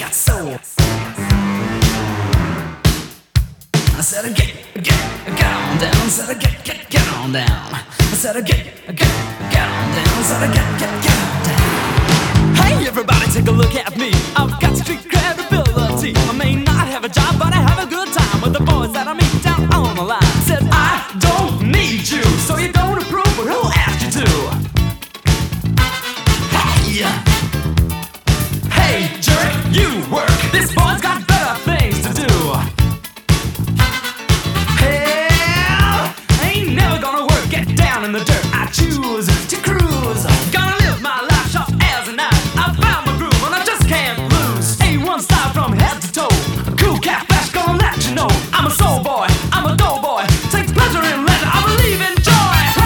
got soul. I said get on down. I said get on down. I said get on down. I said get on down. Hey everybody, take a look at me. I've got street credibility. I may not have a job, but I have a good time with the boys that I meet down on the line. Said I don't need you, so you don't approve, but who asked you to? Hey jerk, you work. This boy's got better things to do. Hell, ain't never gonna work. Get down in the dirt. I choose to cruise. Gonna live my life sharp as a knife. I found my groove and I just can't lose. A1 style from head to toe. Cool cat flash, gonna let you know I'm a soul boy, I'm a doughboy. Take pleasure in leisure, I believe in joy.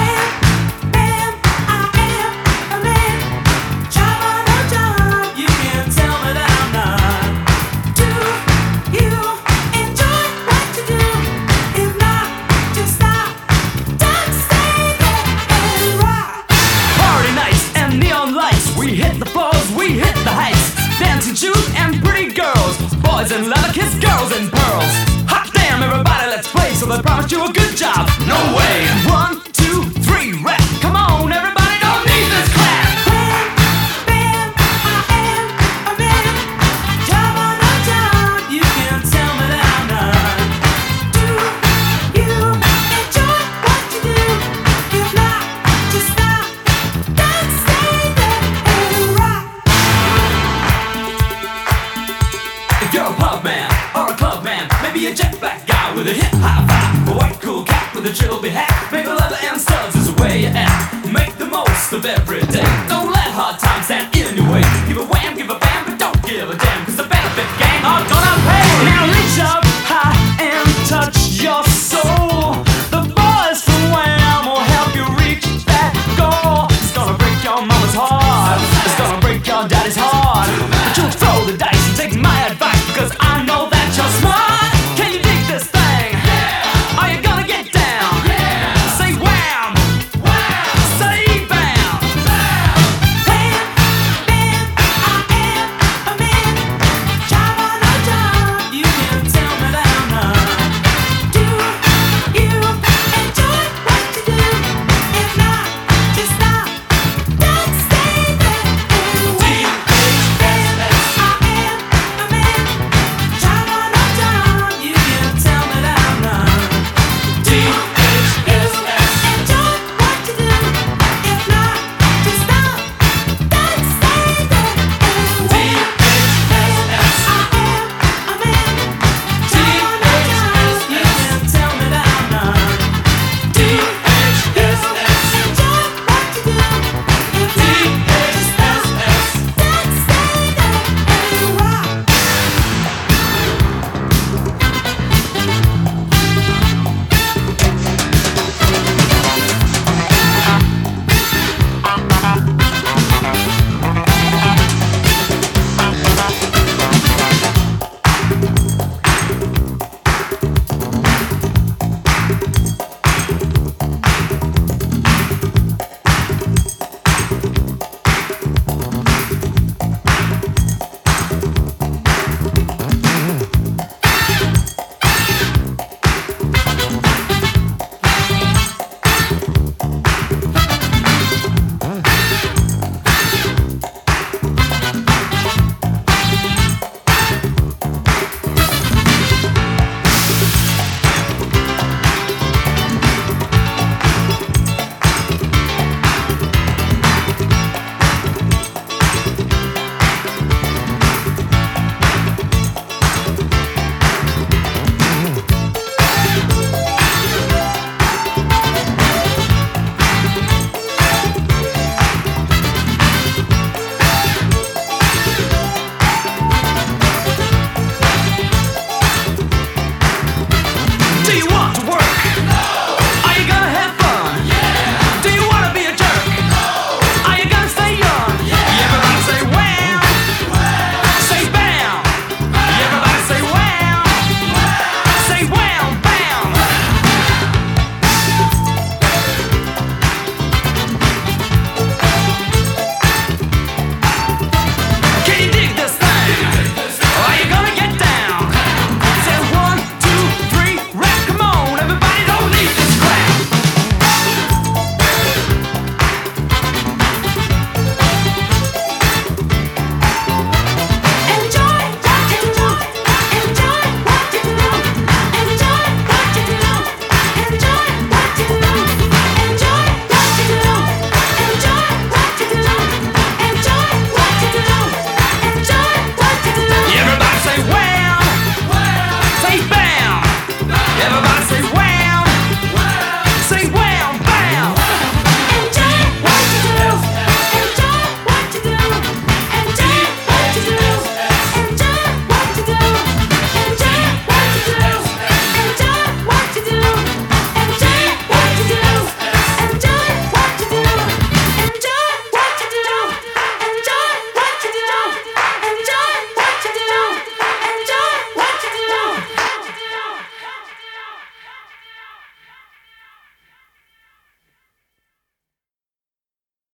We hit the floors, we hit the heights. Dancing shoes and pretty girls. Boys in leather, kiss girls in pearls. Hot damn, everybody, let's play. So they promised you a good job. No way. 1, 2, 3, rap. Come on, everybody, don't need this clap. Bam, I am a man. Job on the job. You can tell me that I'm not. Do you enjoy what you do? If not, just stop. Don't stay there and rock. If you're a pub man or a club man, maybe a jet black guy with a hip high vibe, a white cool cat with a trilby hat, maybe leather and studs is the way you act. Make the most of every day. Don't let hard times stand in your way. Give a wham, give a bam.